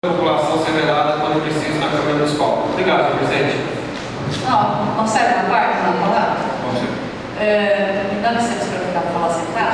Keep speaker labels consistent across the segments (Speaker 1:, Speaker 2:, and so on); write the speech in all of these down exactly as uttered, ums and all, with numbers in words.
Speaker 1: A população ser velada quando precisa da Câmara Municipal. Obrigado, senhor presidente.
Speaker 2: Não, não serve uma parte para falar?
Speaker 1: Vamos ser.
Speaker 2: É, me dá licença para eu ficar para falar sentado?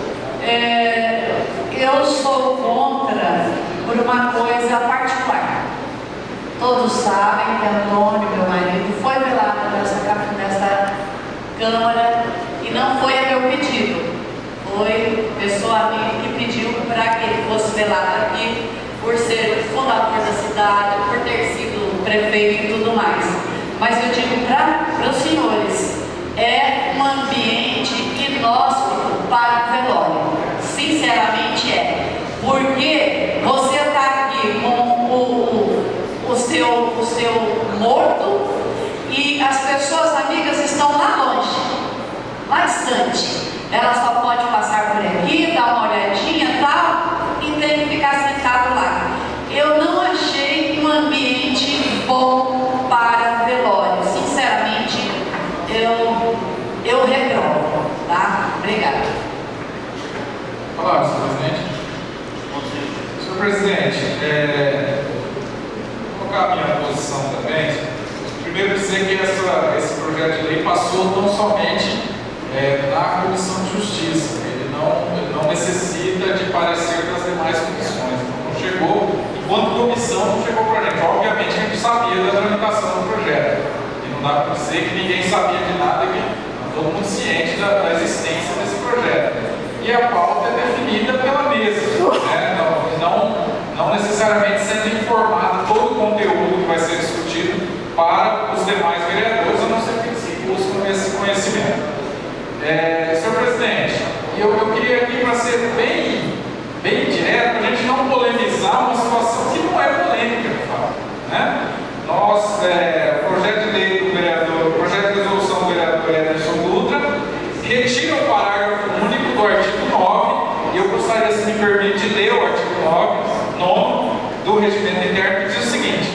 Speaker 2: É, eu sou contra por uma coisa particular. Todos sabem que Antônio, meu marido, foi velado nessa, nessa Câmara e não foi a meu pedido. Foi pessoa amiga que pediu para que ele fosse velado aqui, por ser fundador da cidade, por ter sido prefeito e tudo mais. Mas eu digo para os senhores, é um ambiente inóspito para o velório. Sinceramente é. Porque você está aqui com o, o, o, seu, o seu morto e as pessoas amigas estão lá longe, lá distante. Ela só pode passar por aqui, dar uma olhadinha e tal, e tem que ficar sentado lá. Eu não achei um ambiente bom para velório. Sinceramente, eu, eu reprovo, tá? Obrigada.
Speaker 1: Olá, senhor presidente. Senhor presidente, é, vou colocar a minha posição também. Primeiro dizer que essa, esse projeto de lei passou não somente é, na Comissão de Justiça. Ele não, ele não necessita de parecer das demais comissões. Então, não chegou, enquanto comissão, não chegou para a gente. Obviamente, a gente sabia da tramitação do projeto. E não dá para dizer que ninguém sabia de nada, que todo mundo ciente da, da existência desse projeto. E a pauta é definida pela mesa, né? não, não, não necessariamente sendo informado todo o conteúdo que vai ser discutido para os demais vereadores, a não ser que eles buscam esse conhecimento. É, senhor presidente, eu, eu queria aqui, para ser bem, bem direto, para a gente não polemizar uma situação que não é polêmica, de fato, né? Nós, é, projeto de lei do vereador, projeto de resolução do vereador Ederson Dutra, retira o parágrafo único do artigo nove, e eu gostaria, se me permite, de ler o artigo nove, nono, do regimento interno, que diz o seguinte: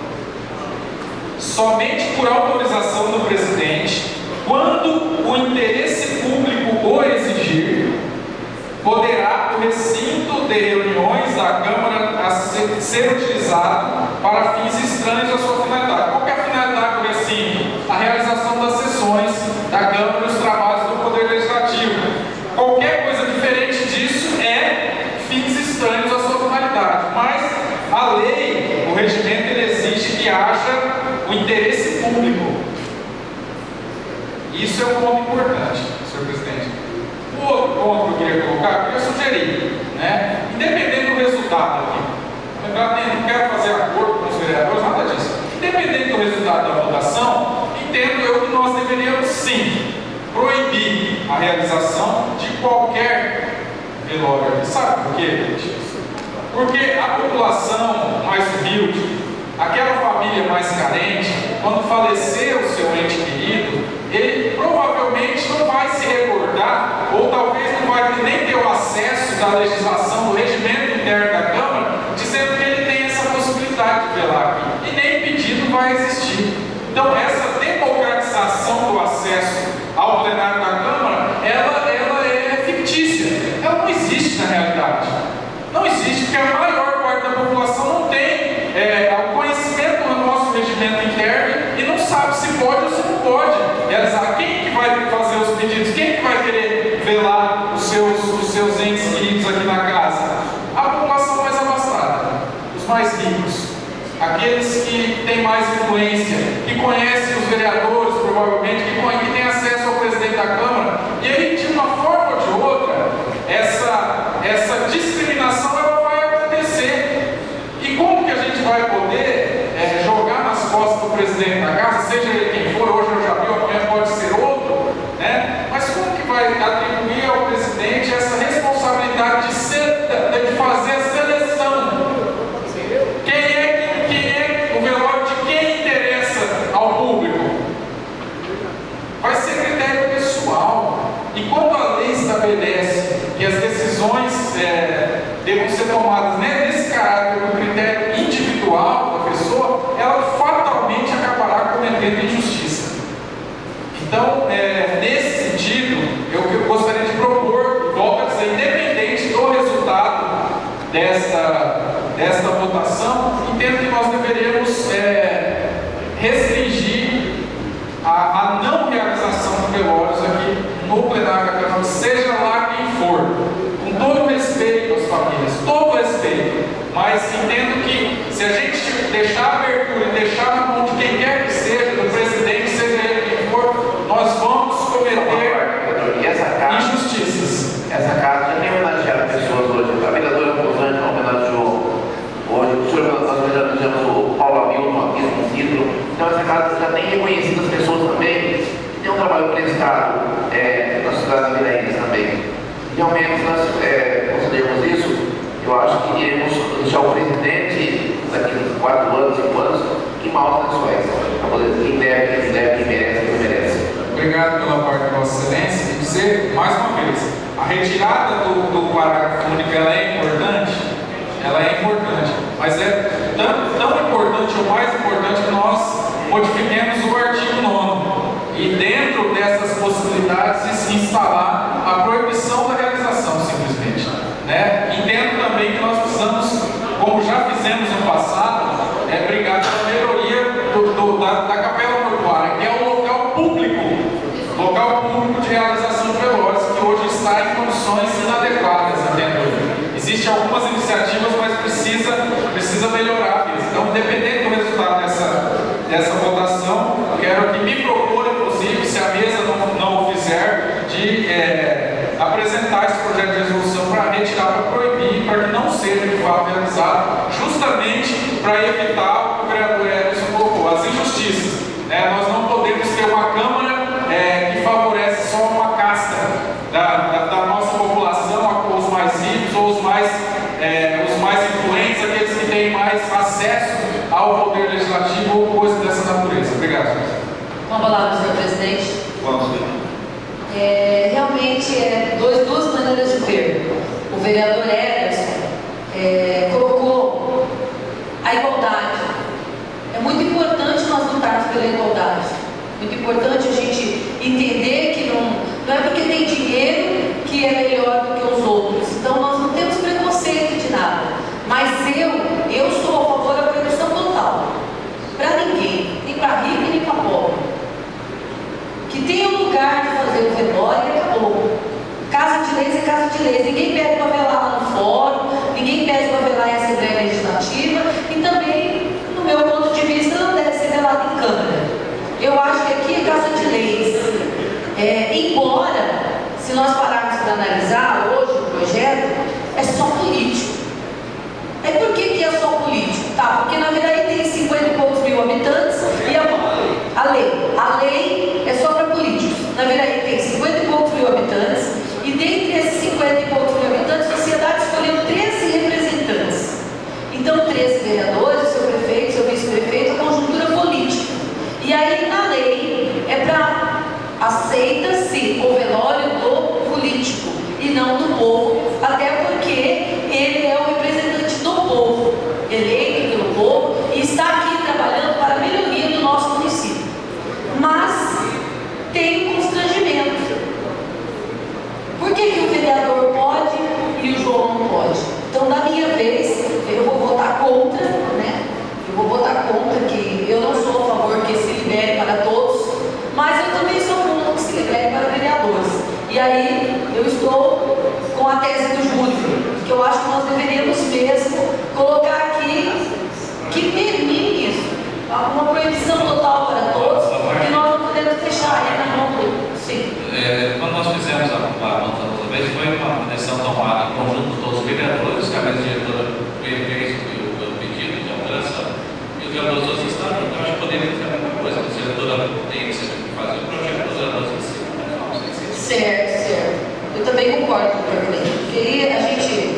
Speaker 1: somente por autorização do presidente, quando o interesse público o exigir, poderá o recinto de reuniões da Câmara a ser, ser utilizado para fins estranhos à sua finalidade. Qual que é a finalidade do recinto? A realização das sessões da Câmara e os trabalhos do Poder Legislativo. Qualquer coisa diferente disso é fins estranhos à sua finalidade. Mas a lei, o regimento, ele exige que haja o interesse público. Isso é um ponto importante, senhor presidente. O outro ponto que eu queria colocar, eu queria sugerir, né? Independente do resultado aqui, lembrar, não quero fazer acordo com os vereadores, nada disso. Independente do resultado da votação, entendo eu que nós deveríamos sim proibir a realização de qualquer velório. Sabe por quê, gente? Porque a população mais humilde, aquela família mais carente, quando falecer o seu ente querido, ele provavelmente não vai se recordar, ou talvez não vai nem ter o acesso da legislação, do regimento interno da Câmara, dizendo que ele tem essa possibilidade de velar aqui. E nem pedido vai existir. Então, essa democratização do acesso ao plenário da Câmara, ela, ela é fictícia. Ela não existe na realidade. Não existe, porque a maior parte da população não tem é, o conhecimento do nosso regimento interno e não sabe se pode ou se não pode realizar. Quem que vai fazer os pedidos? Quem que vai querer velar os seus, os seus entes queridos aqui na casa? A população mais abastada, os mais ricos, aqueles que têm mais influência, que conhecem os vereadores, provavelmente, que, que têm acesso ao presidente da Câmara. E aí, de uma forma ou de outra, essa, essa discriminação ela vai acontecer. E como que a gente vai poder é, jogar nas costas do presidente da casa, seja ele quem for, hoje eu já vi, amanhã pode ser outro, né? Mas como que vai atribuir ao presidente essa responsabilidade de, ser, de fazer a seleção? Quem é, quem é o velório de quem interessa ao público? Vai ser critério pessoal. E quando a lei estabelece que as decisões é, devam ser tomadas, né, nesse caráter do critério individual da pessoa, no plenário da Câmara, seja lá quem for, com todo respeito às famílias, todo respeito, mas entendo que se a gente deixar a abertura e deixar na mão de quem quer que seja, do presidente, seja ele quem for, nós vamos cometer
Speaker 3: e essa casa,
Speaker 1: injustiças.
Speaker 3: Essa casa já tem homenageado pessoas hoje. A vereadora Rosângela homenageou hoje, nós homenageamos o Paulo Hamilton aqui no título. Então essa casa já tem reconhecido as pessoas também, tem um trabalho prestado é, na cidade de Viraense também. Realmente, se nós é, considerarmos isso, eu acho que iremos deixar o presidente daqui a quatro anos, cinco anos, em maus lençóis, para poder quem deve, quem deve, quem merece, quem merece.
Speaker 1: Obrigado pela parte de Vossa Excelência. E dizer, mais uma vez, a retirada do, do parágrafo único, ela é importante, ela é importante, mas é tão, tão importante ou mais importante que nós modifiquemos o artigo nono e dentro dessas possibilidades instalar a proibição da realização, simplesmente, né? Entendo também que nós precisamos, como já fizemos no passado, é, brigar pela melhoria do, do, da, da capela mortuária, que é o local público, local público de realização de velórios, que hoje está em condições inadequadas, entendo. Existem algumas iniciativas, mas precisa, precisa melhorar isso. Então, dependendo do resultado dessa, dessa votação, quero que me proponha, inclusive, se a mesa não, não o fizer, de é, apresentar esse projeto de resolução para retirar, para proibir, para que não seja de fato realizado, justamente para evitar o que o vereador Edson colocou, as injustiças. Né? Nós não podemos ter uma Câmara é, que favorece só uma casta da, da, da nossa população, os mais ricos ou os mais, é, os mais influentes, aqueles que têm mais acesso ao poder legislativo ou coisa dessa natureza. Obrigado.
Speaker 2: Vamos lá, senhor presidente.
Speaker 3: Vamos.
Speaker 2: É, realmente, é dois, duas maneiras de ver. O vereador Ederson é, colocou a igualdade. É muito importante nós lutarmos pela igualdade. Muito importante a gente entender que não, não é porque tem dinheiro que é melhor do que os outros. Então nós não temos preconceito de nada. Mas eu, eu sou a favor da proibição total. Para ninguém, nem para rico nem para pobre. Que tenha um lugar de fazer o velório e acabou. Casa de leis é casa de leis. Ninguém pede para velar lá no fórum, ninguém pede para velar em Assembleia Legislativa e também, no meu ponto de vista, não deve ser velado em Câmara. Eu acho que aqui é casa de leis. É, embora, se nós pararmos para analisar hoje o projeto, é só político. É por que, que é só político? Tá, porque na verdade tem cinquenta e poucos mil habitantes e a, a lei. A lei é só para políticos. Na verdade tem cinquenta e poucos mil habitantes e dentre esses cinquenta e poucos mil habitantes, a sociedade escolheu treze representantes. Então, treze vereadores, seu prefeito, seu vice-prefeito, a conjuntura política. E aí, na lei, é para aceita-se o velório do político e não do povo, até porque ele é o representante do povo, eleito pelo povo, e está aqui trabalhando para a melhoria do nosso município. Mas tem um constrangimento. Por que, que o vereador pode e o João não pode? Então, na minha vez, eu vou votar contra, né? Eu vou votar contra, que eu não sou a favor que se libere para todos, mas eu também sou contra que se libere para vereadores. E aí, eu estou com a tese do Júlio, que eu acho que nós deveríamos mesmo colocar aqui que termine isso. Uma proibição total para todos, que nós não podemos deixar aí na mão do... Sim.
Speaker 4: É, quando nós fizemos a nota outra vez, foi uma decisão tomada em conjunto com todos os vereadores, que a mesa diretora fez o pedido de alteração, e os vereadores todos estavam, então acho que poderia ter a mesma coisa, a diretora tem que fazer o projeto, os vereadores em si.
Speaker 2: Certo, certo. Eu também concordo com o presidente, porque aí a gente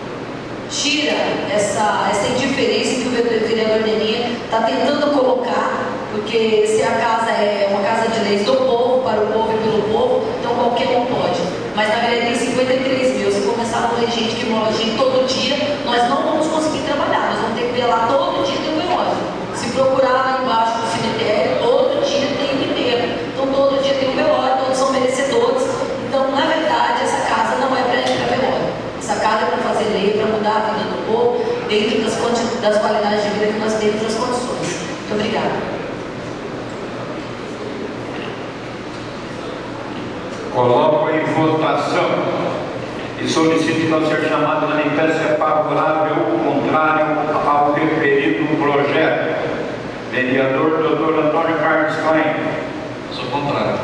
Speaker 2: tira essa, essa indiferença que o vereador Neninha está tentando colocar, porque se a casa é uma casa de leis do povo, para o povo e pelo povo, então qualquer um pode. Mas na verdade tem cinquenta e três mil, se começar a morrer gente que morre gente todo dia, nós não vamos conseguir trabalhar, nós vamos ter que velar todo dia tem um velório. Se procurar lá embaixo do cemitério, todo dia tem enterro, então todo dia tem um velório, todos são merecedores. Então, na verdade, essa casa não é para ir para velório. Essa casa é para fazer lei, para mudar a vida do povo, dentro das, das qualidades de vida que nós temos, das condições. Muito obrigada.
Speaker 5: Coloco em votação e solicito que ao ser chamado manifeste favorável ou contrário ao referido projeto. Vereador doutor Antônio Carlos Klein.
Speaker 4: Sou contrário.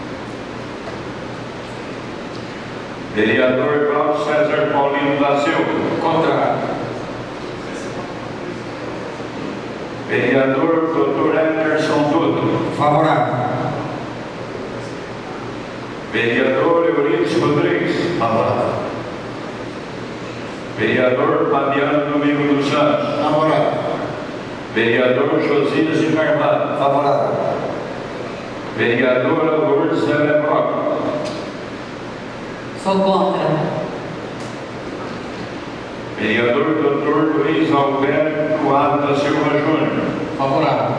Speaker 5: Vereador Cláudio César Paulino da Silva.
Speaker 1: Contrário.
Speaker 5: Vereador doutor Anderson Dutra.
Speaker 1: Favorável.
Speaker 5: Vereador Euridice Rodrigues.
Speaker 3: Favorável.
Speaker 5: Vereador Fabiano Domingo dos Santos.
Speaker 3: Favorável.
Speaker 5: Vereador Josias de Carvalho.
Speaker 3: Favorável.
Speaker 5: Vereadora Lourdes Lebrock.
Speaker 2: Sou contra.
Speaker 5: Vereador doutor Luiz Alberto Ado da Silva Júnior.
Speaker 1: Favorável.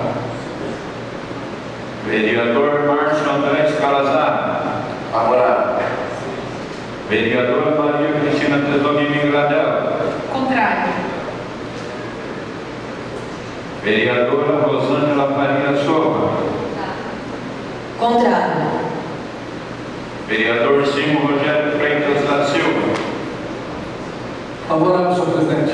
Speaker 5: Vereador Márcio André Calazar.
Speaker 3: Favorável.
Speaker 5: Vereadora Maria Cristina Tesorini Gradella.
Speaker 2: Contrário.
Speaker 5: Vereadora Rosângela Faria Souza.
Speaker 2: Contrário.
Speaker 5: Vereador Simão Rogério Freitas da Silva.
Speaker 1: Favorável, senhor presidente.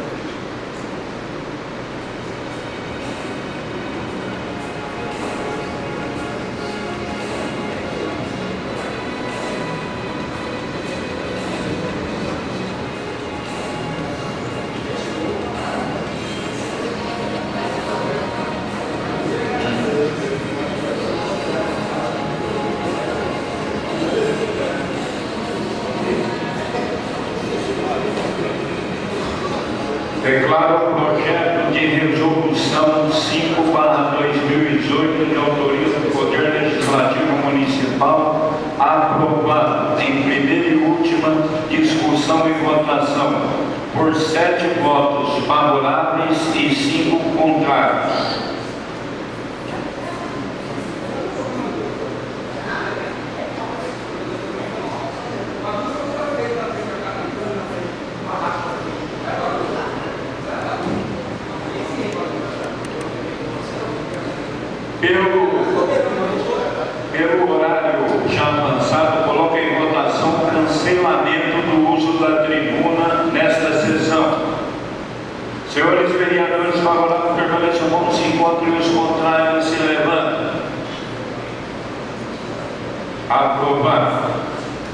Speaker 5: Declaro o projeto de resolução cinco barra dois mil e dezoito de autoria do Poder Legislativo Municipal aprovado em primeira e última discussão e votação por sete votos favoráveis e cinco contrários. Pelo, pelo horário já avançado, coloco em votação o cancelamento do uso da tribuna nesta sessão. Senhores vereadores favoráveis permaneçam como se encontram e os contrários se levantam. Aprovado.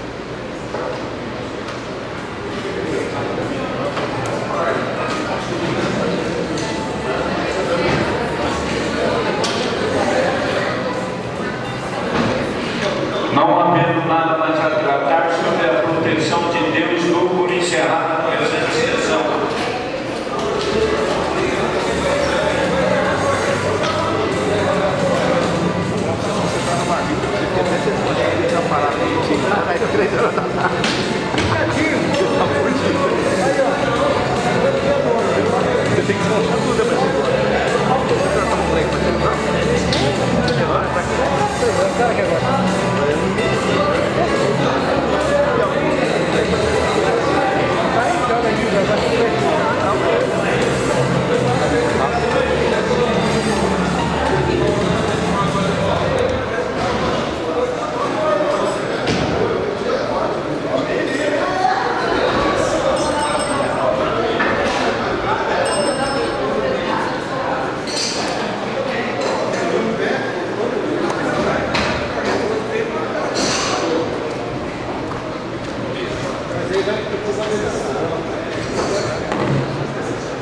Speaker 5: Não havendo nada mais a tratar sobre a proteção de Deus, dou por encerrada a presente sessão.
Speaker 6: Você tem que mostrar tudo, mas cara que agora.
Speaker 7: Mas aí vai precisar